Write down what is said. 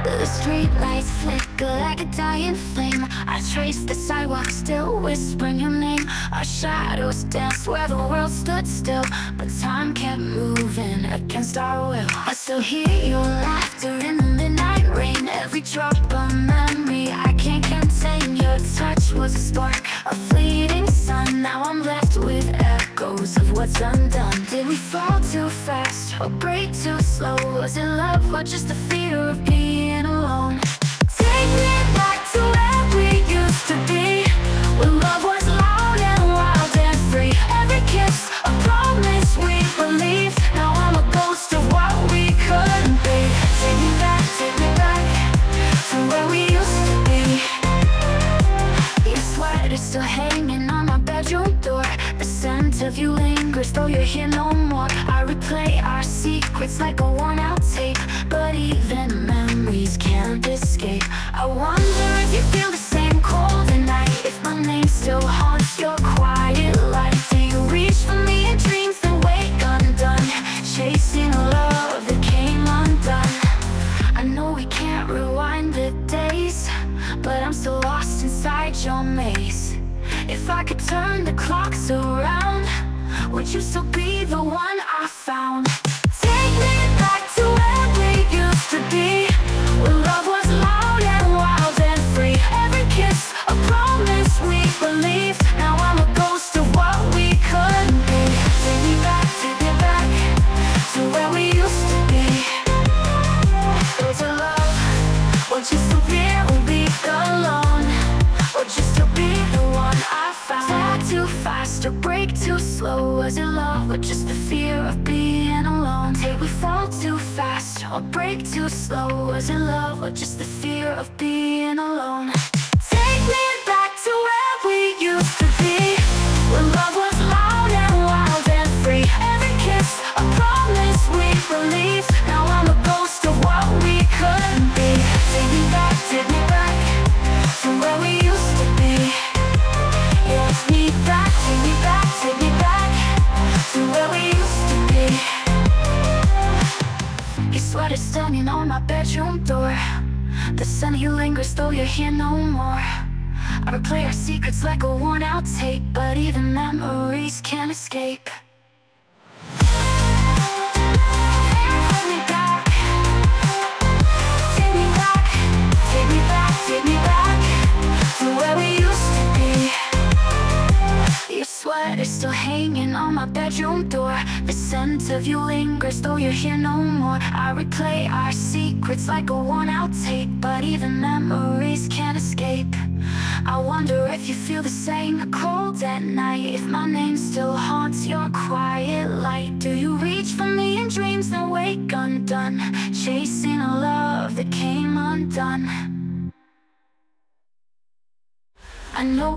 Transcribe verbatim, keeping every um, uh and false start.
The street lights flicker like a dying flame. I trace the sidewalk, still whispering your name. Our shadows dance where the world stood still, but time kept moving against our will. I still hear your laughter in the midnight rain. Every drop of memory I can't contain. Your touch was a spark, a fleeting sun. Now I'm left with echoes of what's undone. Did we fall too fast or break too slow? Was it love or just the fear of being alone? Take me back to where we used to be, when love was loud and wild and free. Every kiss a promise we believed. Now I'm a ghost of what we couldn't be. Take me back, take me back to where we used to be. Your sweat is still hanging on my bedroom door. The scent of you lingers, though you're here no more. I replay our secrets like a worn-out tape, but even memories can't escape. I wonder if you feel the same cold at night, if my name still haunts your quiet light. Do you reach for me in dreams that wake undone, chasing a love that came undone? I know we can't rewind the days, but I'm still lost inside your maze. If I could turn the clocks around, would you still be the one I found? Take me back to where we used to be, when love was loud and wild and free. Every kiss a promise we believed. Now I'm a ghost of what we couldn't be. Take me back, take me back to where we used to be. Was it love, or just a fear we'll be alone? Or just to be the one I found? Fly too fast or break too slow? Was it love or just the fear of being alone? Did we fall too fast or break too slow? Was it love or just the fear of being alone? Take me back to where we used to be, when love was loud and wild and free. Every kiss a promise we believed. Now I'm a ghost of what we couldn't be. Take me back, take me back to where we used to be. Yeah, take me back, take me back, take me back to where we used to be. Your sweat is standing on my bedroom door. The scent of you lingers, though you're here no more. I replay our secrets like a worn-out tape, but even memories can't escape. Take me back, take me back, take me back, take me back to where we used to be. Your sweat is still hanging on my bedroom door. The scent of you lingers, though you're here no more. I replay our secrets like a worn-out tape, but even memories can't escape. I wonder if you feel the same cold at night, if my name still haunts your quiet light. Do you reach for me in dreams that wake undone, chasing a love that came undone? I know